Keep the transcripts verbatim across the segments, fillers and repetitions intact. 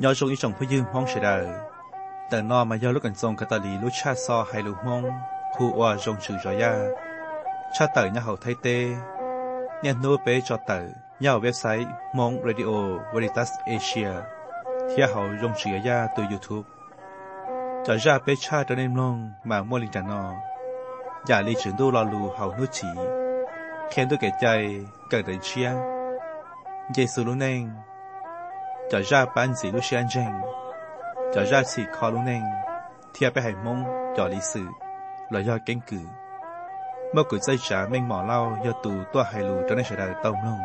nhớ trong ý trong phía dương mong sẽ đờiแต่นอมาย่อลูกกันทรงกตาลีลูกชาซอไฮลูมงผู้ว่าจงชื่อจอยาชาเตอร์เนี่ยเขาไทยเตเนี่ยโน้เปจอเตอร์เนี่ยเว็บไซต์มงเรดิโอเวริตัสเอเชียที่เขาจงชื่อยาตัวยูทูบจอยาเปชาตัวเนมลงมาโมลิงจานออย่าลีถึงดูรอลูเขานุชีเขียนตัวแก่ใจเกิดเชียเยซูลุเนงจอยาปันสีลูกเชียนเจงจอยาสีคอลุเนงเทียบไปให้มงจอลีสื่อลอยยอเก่งกือเมื่อกุใจจ๋าเม่งหมอเล่ายอตูตัวไฮลูจนได้เฉดายต้มลง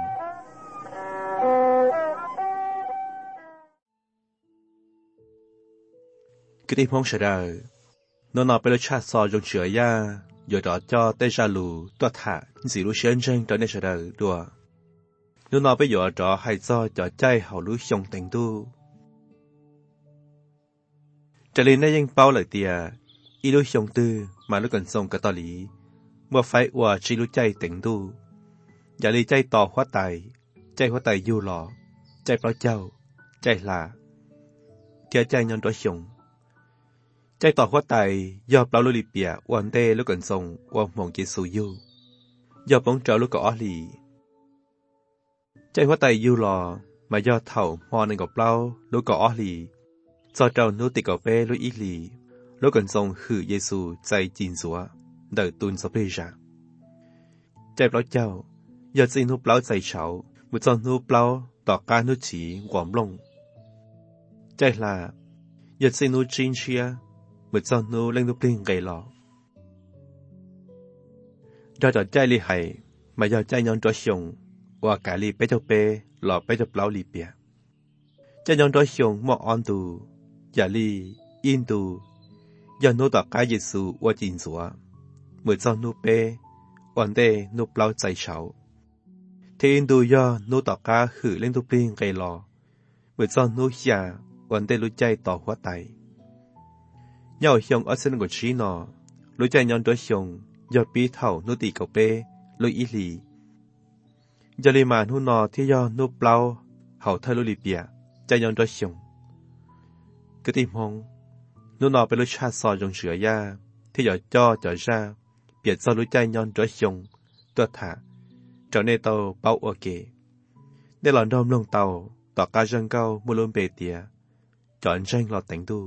กติพงเฉดายนอนไปเลยชาซอจงเฉยยาอยู่ต่อจอเตจาลูตัวถ่าสีลูเชียนเจงจนได้เฉดายดัวนอนไปอยู่ต่อให้จอจอใจเขาลูชงเต็งตู้จะเล่นได้ยังเป้าเลยเตียอีลูชงตื้อมาลูกกันทรงกะตอลีเมื่อไฟว่าชีลูใจเต็งตู้อย่าลีใจต่อหัวไตใจหัวไตอยู่หล่อใจเปล่าเจ้าใจลาเทียใจยอนตัวชงใจต่อหัวไตยอเปล่าลูลีเปียวันเต้ลูกกันทรงว่าหมองเยซูอยู่ยอปงเจ้าลูกก็อลีใจหัวไตอยู่หล่อมายอเท่ามอหนึ่งกับเปล่าลูกก็อลีจอเจ้านุติกอเป้ลุอีลีลูกกันทรงคือเยซูใจจีนสัวเดินตุนสเปจาใจเปล่าเจ้ายอดจีนุเปล่าใจเฉาบุจอนุเปล่าต่อการนุฉีหวอมลงใจลายอดจีนุจีนเชียบุจอนุเล่งนุปลิงไกลอยอดใจลีไห้มายอดใจยอนตัวชงว่ากาลีเปเจ้าเป้หล่อเปเจ้าเปล่าลีเปียใจยอนตัวชงหมอออนตูอย่าลีอินตูยันโนต่อกายเยซูว่าจินสัวเมื่อเจ้านูเป้วันเดนูเปล่าใจเฉาเทอินดูย่อนูต่อกาหือเล่นทุปลิงไกลอเมื่อเจ้านูเฮียวันเดรู้ใจต่อหัวไตเย่าเฮียงอัศนกชีนอรู้ใจยอนตัวชงยอดปีเท่านูตีเกาเป้ลุยอีลียาลีมานูนอที่ย่อนูเปล่าเห่าเทลุลิเปียใจยอนตัวชงกติมงนูนอเป็นลูกชาซอจงเฉยยาที่หยอดจ่อจ่อชาเปียดซอรู้ใจยอนจ้อยชงตัวถ่าเจ้าในเตาเป้าโอเกได้หลอนดอมลงเตาต่อการจังเก้ามุลุมเปเตียจอนแจ้งหลอดแต่งตู้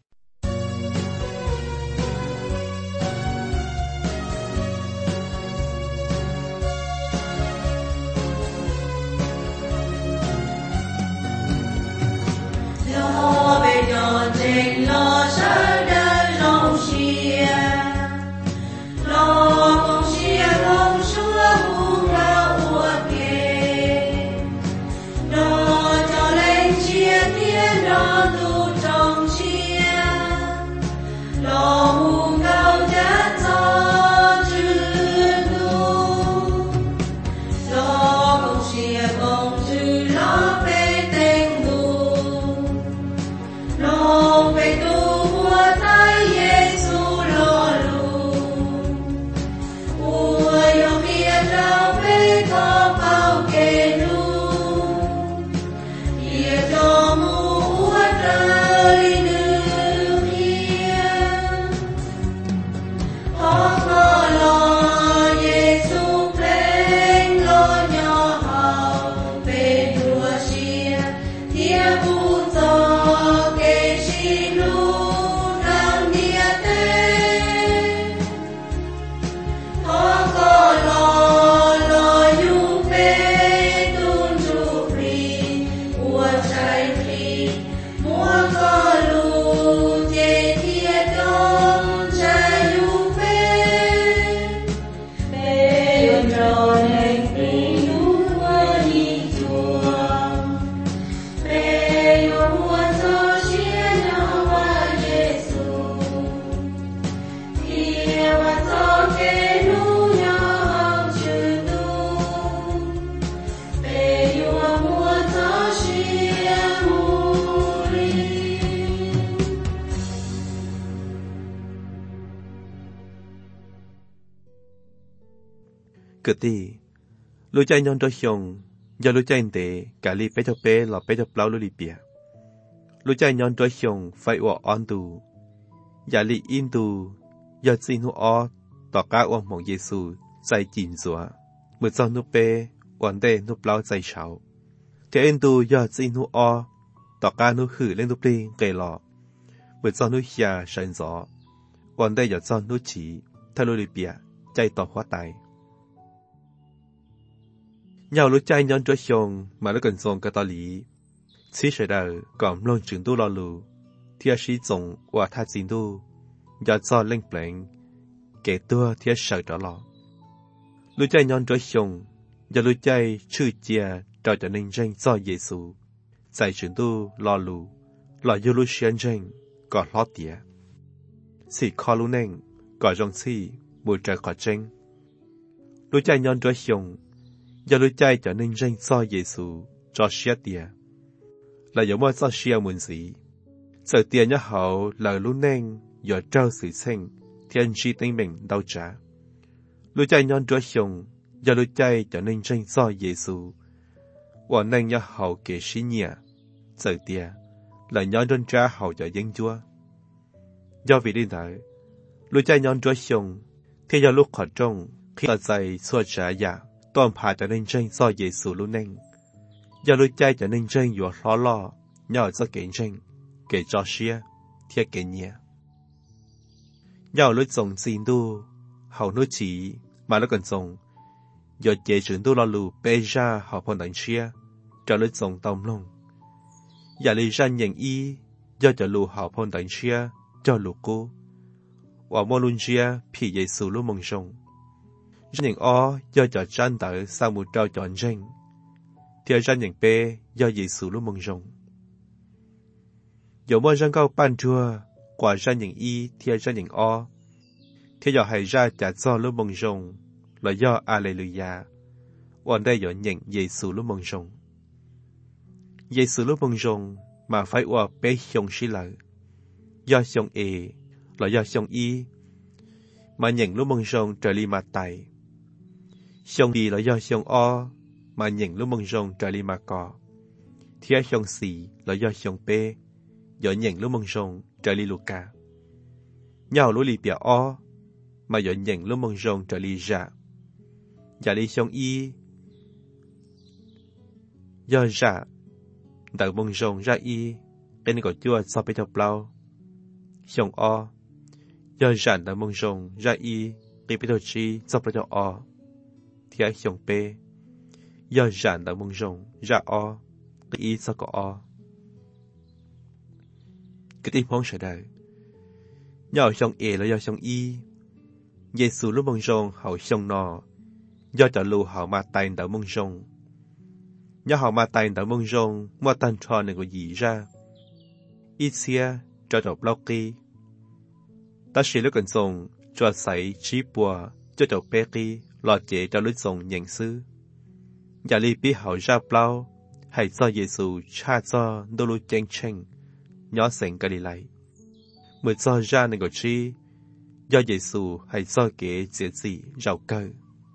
กตีรู้ใจยอนตัวชงยารู้ใจเตกาลีเปเจ้าเป้หล่อเปเจ้าเปล่าลุลิเปีย lúc chạy nhon cho xong phải ở on tù giả lý in tù giờ xin hú o tỏ cá ông mong Giêsu dạy chín rùa một dòng nụ bê ổn đề nụ bao dạy cháu thế in tù giờ xin hú o tỏ cá nụ khử lên nụ bê gây lọ một dòng nụ xà sân gió ổn đề giờ dòng nụ chỉ thay lô lì bịa chạy tỏ hóa tài nhau lúc chạy nhon cho xong mà nó cần xong cái tỏ lý chỉ sẽ đời còn luôn trường tu lo lù thì sĩ总và他进度要做领兵给多贴手着了lúc chạy nhon cho xong giờ lúc chạy chữ chia cho cho nên danh cho Giêsu tại trường tu lo lù lo yêu lúc xuyên danh có lo tía sĩ khó lúc nên có dòng sĩ mùi trời có tranh lúc chạy nhon cho xong giờ lúc chạy cho nên danh cho Giêsu cho xuyên tía là giống như cho xuyên muốn gì sợ tiền nhớ hậu là lúc nên giờ trao sự sinh thiên chi tinh mình đau trả lúc chạy nhon cho xong giờ lúc chạy cho nên danh cho Giêsu và nên nhớ hậu kể sĩ nhẹ sợ tiền là nhon đơn trả hậu cho dân chúa do vì đi tới lúc chạy nhon cho xong thì giờ lúc khỏi trong khi là dạy xua trả giả toàn phá cho nên danh cho Giêsu lúc nên giờ lúc chạy cho nên danh vừa lo lo nhỏ cho kể danh kể cho xia thiết kể nhẹ nhau lúc dùng xin tu hậu nói chỉ mà nó cần dùng giờ chế chuyển tu lo lù bê ra họ phong đánh xia cho lúc dùng tông lông giờ lý ra nhận y do cho lù họ phong đánh xia cho lù cô và mô luôn xia phỉ dây sù lúc mong sông ra nhận o do cho tranh tới sau một trao chọn danh thì ra nhận bê do dây sù lúc mong sông dẫu mỗi răng cao ban chua quả ra những y thì ra những o thì giờ hay ra trả do lúc mong rồng là do Alleluia còn đây giờ nhận Giêsu lúc mong rồng Giêsu lúc mong rồng mà phải qua bé xong xí lợi do xong e là do xong y mà nhận lúc mong rồng trở li mà tài xong y là do xong o mà nhận lúc mong rồng trở li mà cò thì xong xì là do xong p giờ nhận lúc mong rồng trở li Luca nhau lúc li bia o mà giờ nhận lúc mong rồng trở li dạ dạ li xong y giờ dạ đợi mong rồng ra y cái này có chua so với thập lao xong o giờ dạ đợi mong rồng ra y cái với thập chi so với thập o thì ai xong p giờ dạ đợi mong rồng ra o cái y so có o cái tim phong sẽ đời do xong e là do xong y Giêsu lúc mong rong hậu xong nọ do trả lù họ mà tay đỡ mong rong do họ mà tay đỡ mong rong mua tan trò này có gì ra ít xia cho đọc lâu kỳ ta sẽ lúc cần dùng cho sấy trí bùa cho đọc bé kỳ lọt chế cho lúc dùng nhận sư giả lý bí hậu ra bao hãy do Giêsu cha cho đô lưu chênh chênh nhỏ sinh cái đi lại mới cho ra nên có chi do Giêsu hay do kế diễn gì rào cơ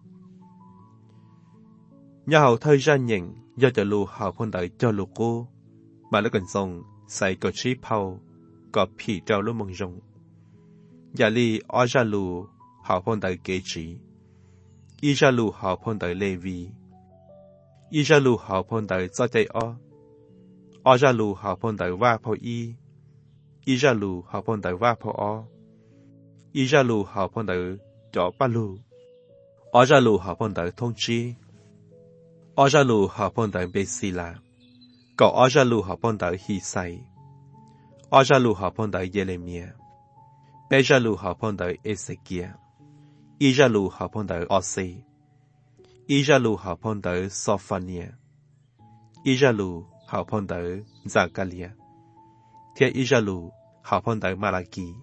nhà hậu thời gian nhận do cho lù hậu phong đợi cho lù cô mà nó cần dùng xây có chi phao có phỉ trao lúc mong rong giả lý ở ra lù hậu phong đợi kế trí y ra lù hậu phong đợi Lê Vi y ra lù hậu phong đợi do chạy o ở ra lù hậu phong đợi va phao y y ra lù hậu phong đợi va phao o y ra lù hậu phong đợi cho ba lù ở ra lù hậu phong đợi thông chi ở ra lù hậu phong đợi bê xì la có ở ra lù hậu phong đợi hi sai ở ra lù hậu phong đợi Jeremia bê ra lù hậu phong đợi Ezekiel y ra lù hậu phong đợi Ose y ra lù hậu phong đợi Sophania y ra lù hậu phong đợi Zakaria thì y ra lù hậu phong đợi Malaki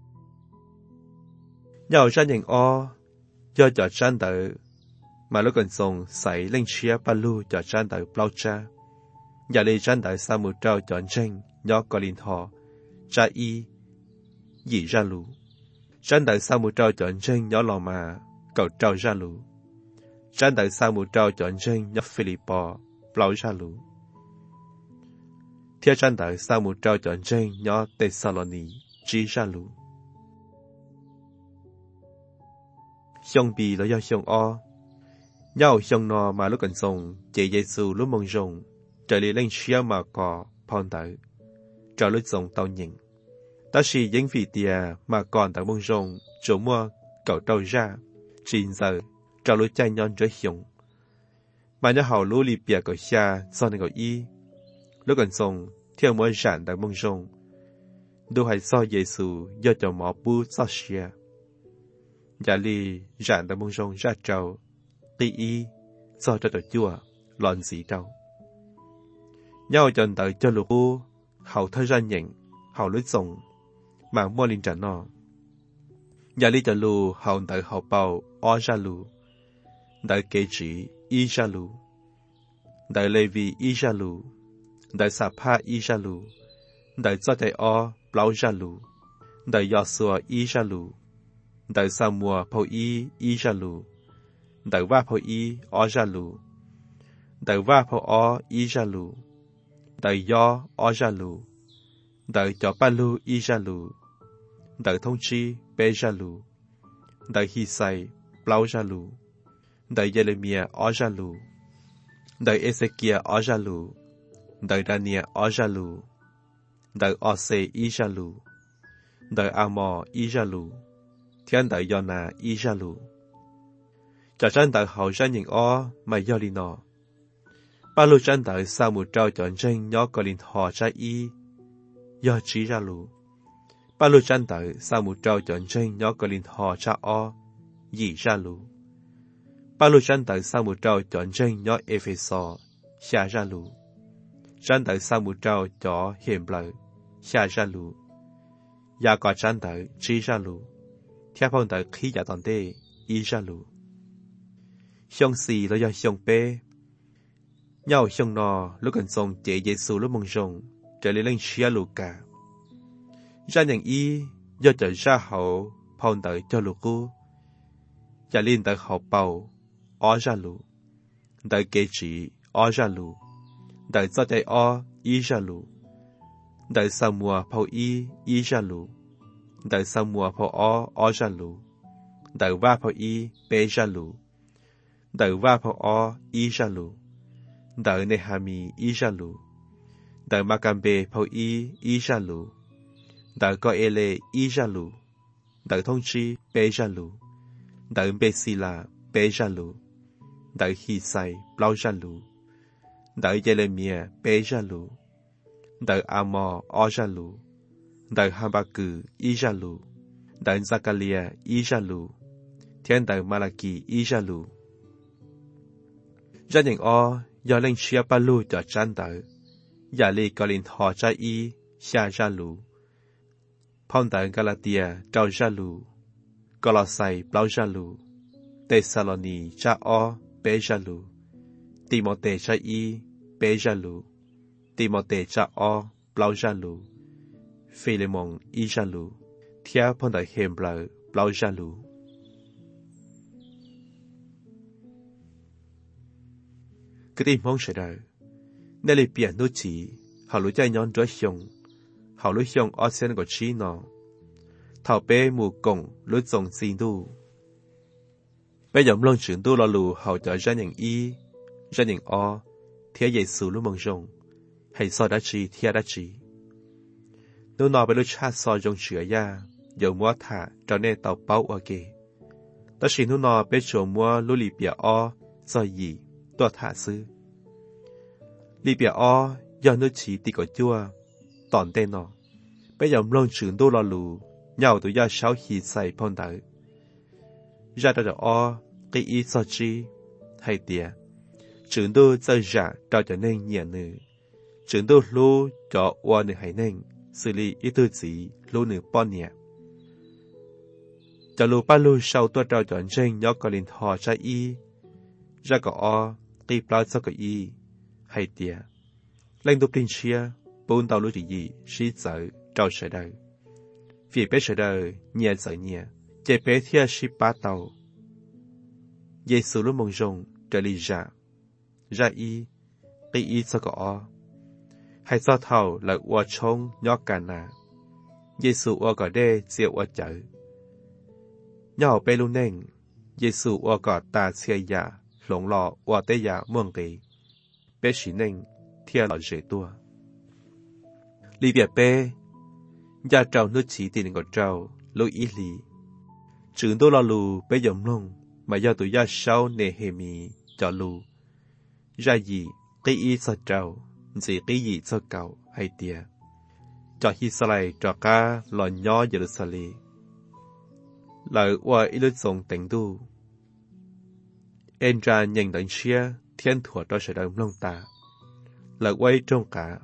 nhau ra những o do cho trang đợi mà lúc cần dùng sấy lên chia ba lu cho trang đợi bao cha giờ đây trang đợi sau một trao chọn tranh nhỏ có linh thọ cha y gì ra lù trang đợi sau một trao chọn tranh nhỏ lò mà cầu trao ra lù trang đợi sau một trao chọn tranh nhỏ Philippo bao ra lù Theo chân tới sau một trao chọn tranh nhỏ Thessaloni chỉ ra lũ. Xong bì là do xong o. Nhau xong nò mà lúc cần xong chế Giê-xu lúc mong rồng trở lại lên xia mà có phong tới. Trở lúc xong tao nhìn. Ta chỉ những vị tìa mà còn tại mong rồng chỗ mua cậu trâu ra. Chín giờ trở lúc chạy nhon trở xong. Mà nhớ hào lũ lì bìa của xa do này của y. Lúc cần xong theo mỗi rạn tại mong rồng. Đô hãy so Giê-xu do cho mỏ bú so xia. Giả lì rạn tại mong rồng ra trâu. Tì y do cho tờ chua lòn gì trâu. Nhau chân tới cho lục u hậu thời gian nhận hậu lưới sống mà mua linh trả nọ. Giả lì cho lù hậu tới hậu bào o ra lù. Đại kế trí y ra lù. Đại lê vi y ra lù. Đại sà pa y ra lù. Đại cho chạy o blau ra lù. Đại yọ xua y ra lù. Đại sa mùa phô y y ra lù. Đại va phô y o ra lù. Đại va phô o y ra lù. Đại do o ra lù. Đại cho ba lù y ra lù. Đại thông chi bê ra lù. Đại hi sai blau ra lù. Đại Jeremia o ra lù. Đại Ezekiel o ra lù. Đại Daniel o ra lù. Đại Ose y ra lù. Đại Amo y ra lù. Thiên đại Yona y ra lù. Trả chân đại hậu ra nhìn o mà do đi nọ. Ba lù chân đại sau một trao chọn tranh nhỏ có linh họ ra y. Do trí ra lù. Ba lù chân đại sau một trao chọn tranh nhỏ có linh họ ra o. Dì ra lù. Ba lù chân đại sau một trao chọn tranh nhỏ Epheso. Xa ra lù. Chân đại sau một trao cho hiểm lợi. Xa ra lù. Và có chân đại trí ra lù. Theo phong đại khi giả toàn tê. Y ra lù. Xong xì là do xong bê. Nhau xong nò lúc cần xong chế Giê-xu lúc mong rồng trở lại lên xia lù cả. Ra nhận y do trở ra hậu phong tới cho lù cu. Và liên tới hậu bầu o ra lù. Đại kế trí o ra lù. Đại do chạy o y ra lù. Đại sa mùa phô y y ra lù. Đại sa mùa phô o o ra lù. Đại va phô y bê ra lù. Đại va phô o y ra lù. Đại Nehami y ra lù. Đại Maccabe phô y y ra lù. Đại Coele y ra lù. Đại thông chi bê ra lù. Đại Besila bê ra lù. Đại Hisai blau ra lù. Đại Jeremia bê ra lù. Đại Amo o ra lù. Đại Habakkuk y ra lù. Đại Zakaria y ra lù. Thiên đại Malaki y ra lù. Ra những o do lên chia ba lù cho chân tới. Giả lì có linh họ ra y xa ra lù. Phong đại Galatia trao ra lù. Colossae blau ra lù. Thessaloni ra o bê ra lù. Timote ra y bê ra lù. Timote ra o blau ra lù. Philemon y ra lù. Theo phong đại hiểm lợi blau ra lù. Cái tim mong sẽ đời. Nên là biển nô chỉ. Họ lũ chạy nhón rối xong. Họ lũ xong ở sen của trí nó. Thảo bê mù cổng lũ dòng xin đu. Bây giờ lòng trưởng đu lo lù họ trở ra những y. Ra những o. Theo Giê-xu lũ mong rồng. Hãy so đã trí theo đã trí. Nếu nó bị lũ cha so dòng chữa ya. Dẫu mua thả cho nên tàu báo ở kì. Đó chỉ nếu nó bị chỗ mua lũ lì bìa o. Do gì. Tôi thả sư. Lì bìa o. Do nước chỉ tì có chua. Tòn tên nó. Bây giờ lòng trưởng đu lo lù. Nhau tụi do sáu hì xài phong tử. Ra đó là o. Cái ý so chi. Hay tìa. Trưởng đu chơi giả cho cho nên nhẹ nữ. Trưởng đu lưu cho oa nữ hay nên. Xử lý ý tư chỉ lưu nữ bọn nhẹ. Cho lưu ba lưu sau tôi trao chọn trên nhỏ có linh họ ra y. Ra có o. Cái bao cho có y. Hay tìa. Lên tục tình chia. Bốn tàu lưu chỉ gì. Sĩ sợ. Trao sở đời. Vì bé sở đời. Nhẹ sợ nhẹ. Chạy bé thia sĩ ba tàu. Giê-xu lúc mong rồng. Trở lý ra. Ra y. Cái y cho có o. hay do thầu là ua trông nhó cả nà. Giê-xu ua gò đê diệu ua chở. Nhỏ bê lưu nênh, Giê-xu ua gò tà xìa dạ, lộn lọ ua tế dạ muông kỳ. Bê xí nênh, thia lọ dễ tua. Lý bìa bê, gia trào nước chỉ tình ngọt trào, lưu ý lý. Trứng đô lò lù bê dòng lông, mà do tụi gia sau nề hề mì, cho lù. Ra gì, cái ý sao trào, gì cái gì sao cầu, hay tìa. Cho hi sa lại cho ca lò nhỏ Jerusalem. Lời qua ý lực dòng tỉnh đu. Em ra nhận đánh xia, thiên thuộc cho sự đồng lông ta. Lời quay trong cả.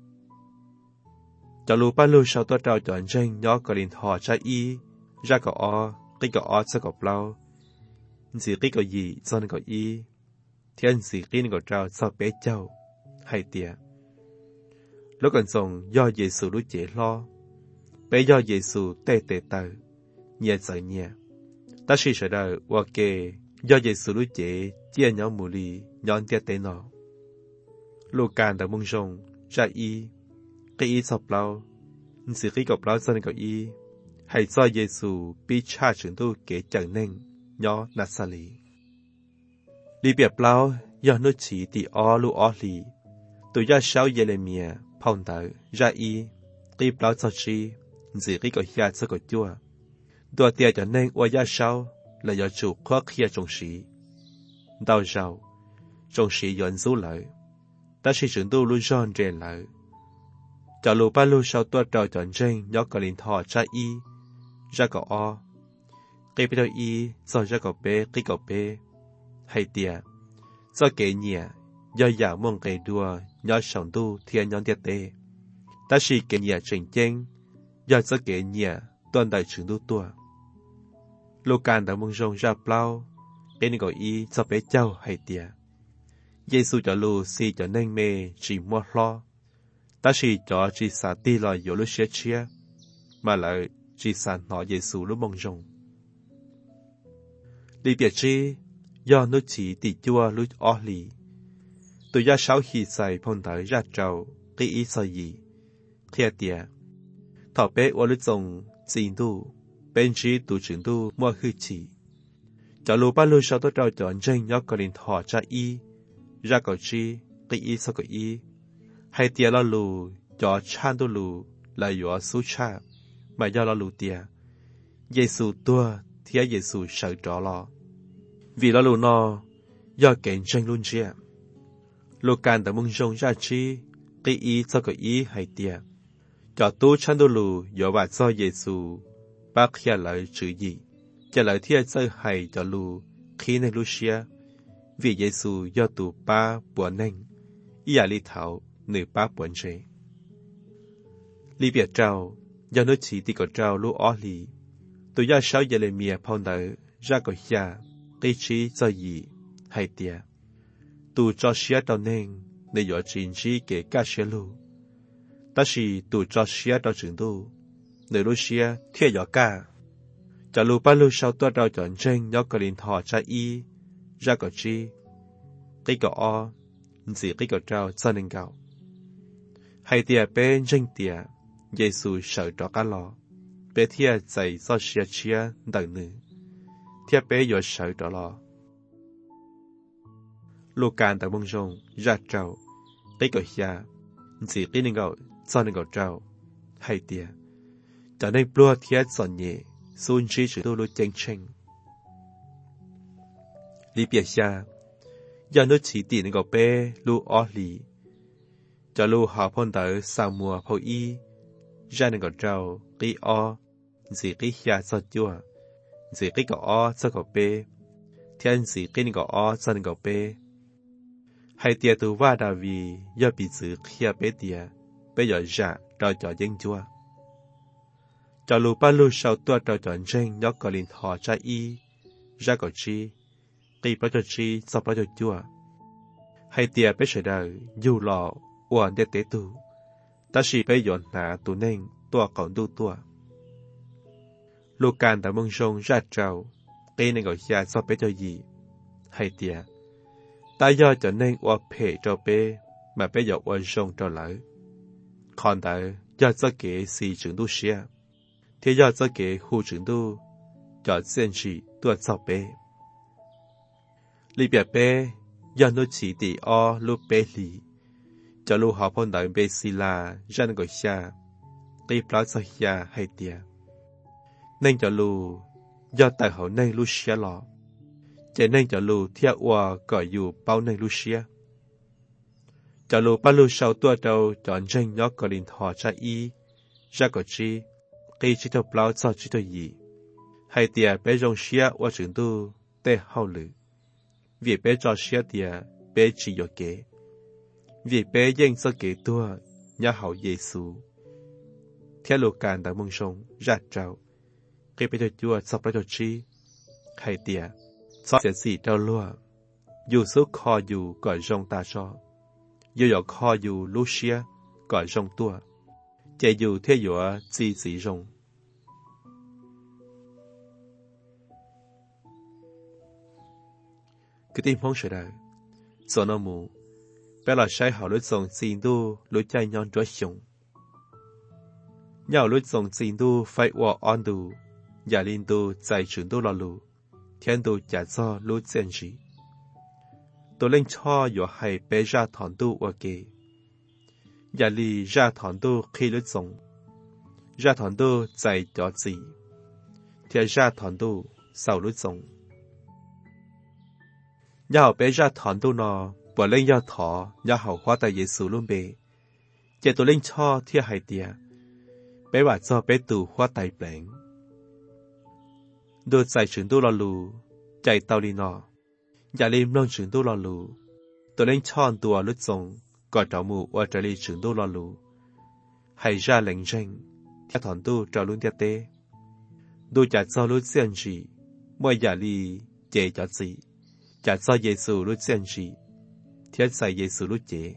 Cho lù ba lù sau tôi trao chọn danh nhỏ có điện thoại cho y, ra có o, cái có o sẽ có bao. Gì cái có gì do nên có y, thiên gì cái nên có trao sao bé châu, hay tìa. Lúc còn dòng do Giê-xu lúc chế lo, bé do Giê-xu tê tê tờ, nhẹ sợ nhẹ. Ta sĩ sợ đời hoa kê do Giê-xu lúc chế chia nhau mù lì nhọn tiết tế nó. Lúc càng đã mong rồng ra y, cái y sọc lâu, sự cái gọc lâu dân gọc y, hay do Giê-xu bị cha trưởng tu kế chẳng nên nhỏ nát xa lý. Lý biệt lâu do nước chỉ tì o lưu o lì, tụi ra sáu Giê-lê-mìa phong tử ra y, cái lâu cho chi, sự cái gọc ya cho gọc chua. Đùa tiệt cho nên qua ra sau là do chủ khó khía trong sĩ. Đau giàu, trong sĩ dọn dấu lợi, ta sĩ trưởng tu luôn giòn rèn lợi. Cho lù ba lù sau tuột trò chọn tranh nhó cả linh thọ ra y, ra cả o. Cái bê đôi y, do ra cả bê, cái cả bê. Hay tìa, do kể nhẹ, do giả mong kể đùa, nhó sống tu thiên nhón tiệt tê. Ta sĩ kể nhẹ trình chênh, do do kể nhẹ, toàn đại trưởng tu tua. Lô can đã mong rong ra plau, cái này gọi y cho bé châu hay tìa. Giê-xu cho lù xì cho nên mê chỉ mua lo. Ta chỉ cho chỉ xả tì lòi dỗ lúc xế chia, mà lại chỉ xả nó Giê-xu lúc mong rong. Lý biệt chi, do nước chỉ tì chua lúc ó lì. Tụi ra sáu khi xài phong tới ra trầu, cái ý sao gì, khía tìa. Thọ bé ua lúc dòng xin tu, bên trí tụ trưởng tu mua hư chỉ. Cho lù ba lù sau tôi trao chọn tranh nhó có điện thoại cho y, ra cầu chi, cái y sao cái y. Hay tìa lo lù, cho chan tu lù, là dõa su cha, mà do lo lù tìa. Giê-xu tua, thía Giê-xu sợ trọ lo. Vì lo lù nó, do kẹn tranh luôn chia. Lù can đã mong rong ra chi, cái y sao cái y hay tìa. Cho tu chan tu lù, dõa bà do Giê-xu, bác khía lời chữ gì. Cho lời thía sơ hay cho lù, khi nên lù xia. Vì Giê-xu do tù ba buồn nênh, ý à lý thảo, nữ ba buồn rễ. Lý biệt trao, do nước chỉ tì có trao lũ ó lì. Tù do sáu Giê-lê-mìa phong nở, ra có xa, cái trí do gì, hay tìa. Tù cho xía đào nênh, để dõa trình trí kể ca xía lù. Ta chỉ tù cho xía đào trưởng tu, để lũ xía thía dõa ca. Cho lù ba lù sau tuа đào chọn tranh nhó có linh thọ cha y, ra có chi, cái có o, gì cái có trao cho nên gạo. Hay tìa bên tranh tìa, Giê-xu sợ trọ cá lò, bé thìa dạy do xìa chia đằng nữ, thìa bé dọa sợ trọ lò. Lô can tại mông rong, ra trao, cái có xa, gì cái nên gạo cho nên gạo trao, hay tìa, cho nên plua thìa giòn nhẹ, xuân trí chữ tu lô chênh chênh. Lý biệt xa, do nước chỉ tỉ nên gọc bê lưu ó lì. Cho lưu họ phong tới sao mùa phô y, ra nên gọc trao cái o, gì cái xa sao chua, gì cái gọc o sao gọc bê, thiên gì cái nên gọc o sao nên gọc bê. Hay tìa tù va đà vì do bị giữ khía bê tìa, bê dọ dạ trao cho dân chua. Cho lù ba lù sau tua trao chọn tranh nhó có linh thọ cha y, ra có chi, kỳ bó cho chi sau bó cho chua. Hay tìa bế sở đời, dù lọ, uổng đế tế tù, ta chỉ bế dọn nạ tù nên tua còn đu tua. Lù can đã mong rong ra trao, kỳ nên gọi xa sau bế cho gì. Hay tìa, ta do cho nên uổng phê cho bế, mà bế dọn uổng rong cho lỡ. còn tại do cho kế xì chứng đu xia thế do cho kế khu chứng đu cho dân sĩ tua cho bé li bia bé do nó chỉ tỷ o lu bé li cho lu họ phong đại bé xì là dân gọi xa cái plá cho xa hay tiệt nên cho lu do tại họ nên lu xia lọ chỉ nên cho lu theo qua gọi dù bao nên lu xia cho lu bao lu sau tua đầu chọn tranh nhóc có điện thoại cha y ra có chi khi chỉ thập lao cho chỉ thôi gì hay tiệt bé rong xia qua trường tu tê hậu lử vì bé cho xia tiệt bé chỉ có kế vì bé dân cho kế tua nhà hậu Giêsu theo lu càn đã mong sống ra trao khi bé cho chua sắp ra cho chi hay tiệt sắp sẽ gì trao lúa dù số kho dù gọi rong ta cho dù có kho dù lu xia gọi rong tua chạy dù theo dù gì gì rong cái tim phong sợi đời số nó mù bé là sai hảo lối dòng xin tu lối chạy nhon chúa sống nhau lối dòng xin tu phải qua on tu giả linh tu giải chuyển tu là lù thiên tu giả cho lối chân gì tôi lên cho dù hay bé ra thọn tu ở kề giả lì ra thọn tu khi lối dòng ra thọn tu giải cho gì thì ra thọn tu sau lối dòng nhau bé ra thọn tu nó bỏ lên nhau thọ nhau hậu hóa tại Giêsu luôn bề chỉ tôi lên cho thì hay tiệt bé bảo cho bé tù hóa tại bền đôi giải chuyển tu lo lù chạy tàu đi nọ giả lim non chuyển tu lo lù tôi lên cho tua lứt rồng gọi trào mù qua trả li chuyển tu lo lù hay ra lệnh danh theo thọn tu trào luôn tiệt tê đôi trả cho lối xiên gì mỗi giả li chế cho gì trả cho Giêsu lối xiên gì thiết sai Giêsu lối chế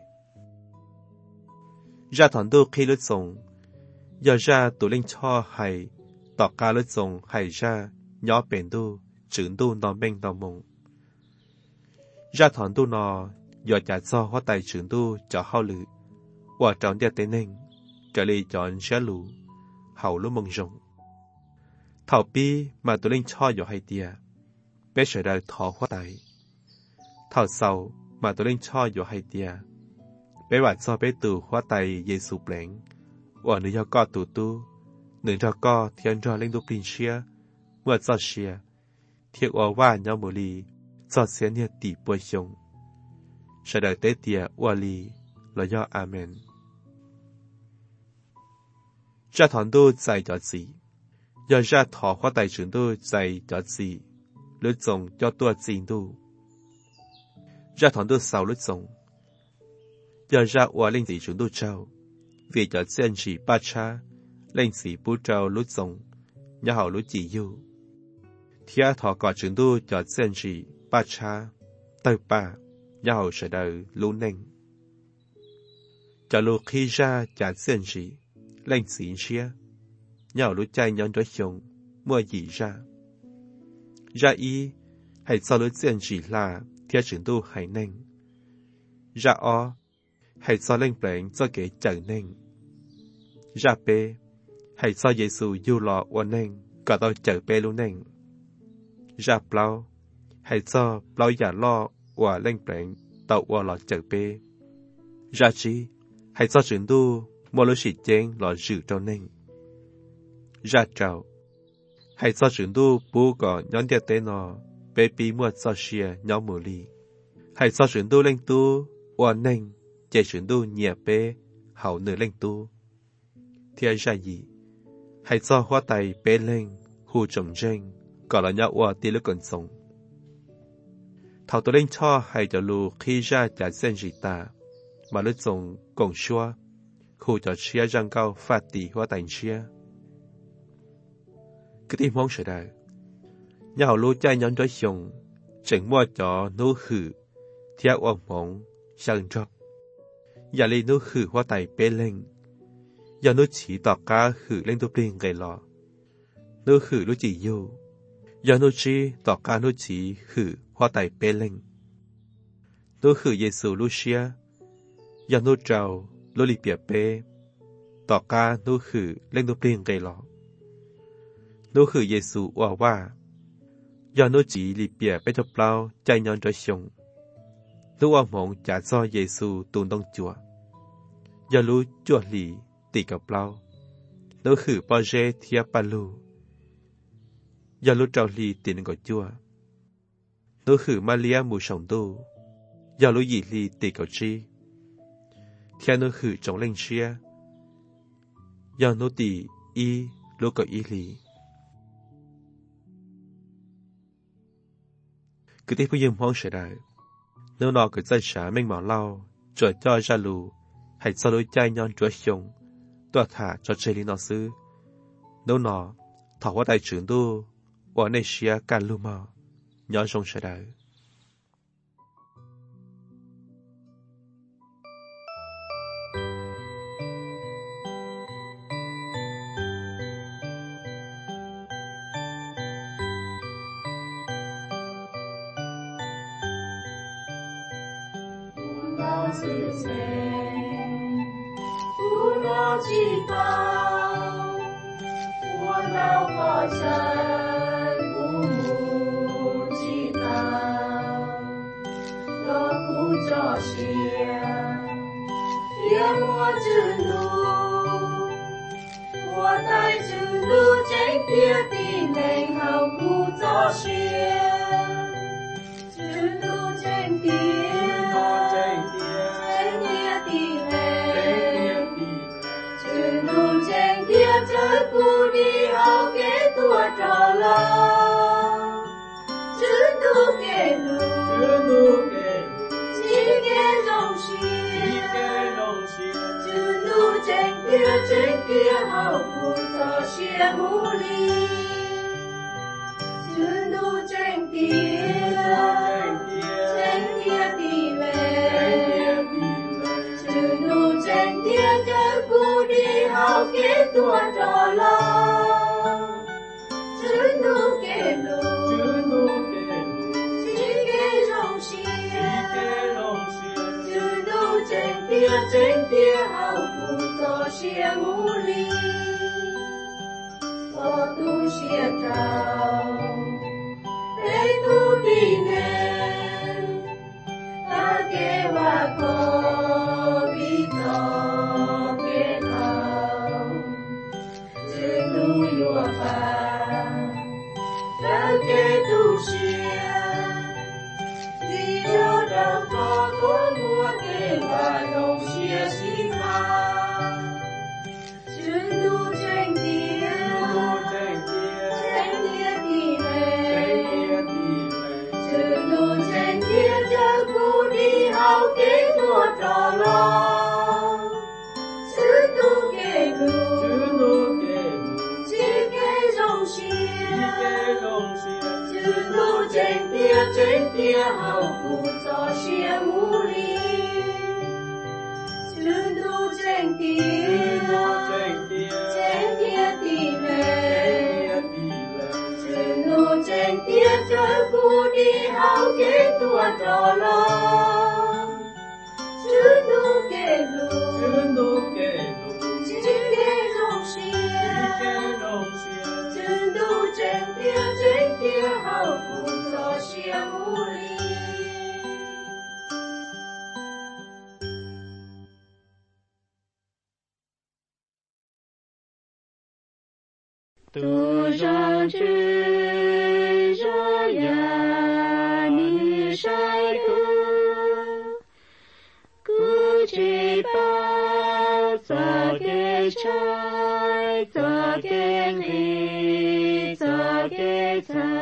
ra thọn tu khi lối rồng giờ ra tôi lên cho hay tọt ca lối rồng hay ra nhỏ bền tu trưởng tu nó bên tàu mộng ra thọn tu nó giờ trả cho hóa tài trưởng tu cho hao lử và chọn địa tên nên trở lại chọn xe lù hậu lúc mong rộng thảo pi mà tôi lên cho giờ hay tia bé sẽ đời thọ hóa tài thảo sau mà tôi lên cho giờ hay tia bé bảo cho bé từ hóa tài Giêsu bền và nếu cho co tụ tu nếu cho co thiên cho lên tu pin xiaมื่อจอเชียเทียกว่าว่าเนาโมลีจอเสียเนี่ยตีป่วยชงเสด็จเตเตียวาลีแล้วย่ออาเมนจะถอนดูใจจอจีย่อจะถอข้อไต่ฉุนดูใจจอจีหรือจงย่อตัวจีนดูจะถอนดูเสาหรือจงย่อจะว่าเล่งสีฉุนดูเจ้าvì cho chân chỉ ba cha lên sĩ bút trâu lút rồng nhà hậu lút chỉ yêu thia thọ cọ trường tu cho chân chỉ ba cha tây ba nhà hậu sẽ đời lú neng cho lú khi ra trả chân chỉ lên sĩ chia nhà hậu lút chạy nhon đối chồng mua gì ra ra y hay cho lút chân chỉ là thia trường tu hay neng ra o hay cho lên bền cho kẻ chẳng nên ra bê hay cho Giêsu yêu lọ và nên cả tôi chờ bê luôn nên ra plau hay cho plau giả lo và lên bền tàu và lọ chờ bê ra chi hay cho chuyển tu mua lối xịt chén lọ rượu trâu nên ra trâu hay cho chuyển tu bố có nhóm địa tế nọ bê bí mua cho xìa nhóm mù ly hay cho chuyển tu lên tu và nên chạy chuyển tu nhẹ bê hậu nửa lên tu thì ra gì hãy cho hoa tay bê lên hù trồng rên gọi là nhau qua tí lúc còn sống thảo tôi lên cho hay cho lù khi ra trả sen gì ta mà lúc sống còn xua hù cho chia răng cao phát tỷ hoa tay chia cái tim mong sợ đời nhau lù chạy nhóm đối xong chẳng mua cho nô hử theo ông mong sang choอย่าลีนู้คือว่าไตเป้เล่งอย่านู้ฉีต่อกาคือเล่งตัวเปลี่ยนไงหรอนู้คือรู้จีอยู่อย่านู้ชีต่อกานู้ฉีคือว่าไตเป้เล่งนู้คือเยซูรู้เชียอย่านู้เจ้ารู้ลิเปียเป้ต่อการนู้คือเล่นนู้เปลี่ยนไกลหรอนู้คือเยซูว่าว่ายอนนู้จีลีเปียไปจบเปล่าใจยอนจะชงนู้ว่าหมองจ่าซ้อเยซูตูนต้องจัวยอนรู้จั่วหลีตีกับเปล่านู้คือปอเจเทียปาลูยอนรู้เจ้าหลีตีนกับจั่วนู้คือมาเลียมูชงดูยอนรู้หยีหลีตีกับจีเทียนู้คือจงเล่งเชียยอนนู้ตีอีลูกกับอีหลีคือที่ผู้ยิมห้องเฉยได้เนื้อนอเกิดใจฉาไม่หมอเล่าจวดจ้อยจาลูให้สลุยใจย้อนจวดชงตัวถาจวดเชลีนอซื้อเนื้อนอถอว่าได้จืดดูว่าในเชียการลูมาย้อนชงเฉยได้是谁？不能知道，我老婆生父母知道，我不着想，连我之路，我带之路真别的美好不着想，之路真别。这故里好给多着了，只都给路，只给荣幸，只路真别真别好不着羡慕里，只路真别真别的嘞，只路真别这故里好给多着了，只路给路，只给荣幸，只路真别真别好不着羡慕里，我都写着被土地内，他给我口比走。我把那给都是，你要让我多么给我用些心嘛，只路真的，真的的嘞，只路真的这故里好给多着了，只路给路。只路真别真别好不着羡慕里，只路真别真别的嘞，只路真别这故里好给多着了，只路给路，只给荣幸。真别真别好不着羡慕里， 多少只热呀你晒哭，估计把做给trái做给你做给他。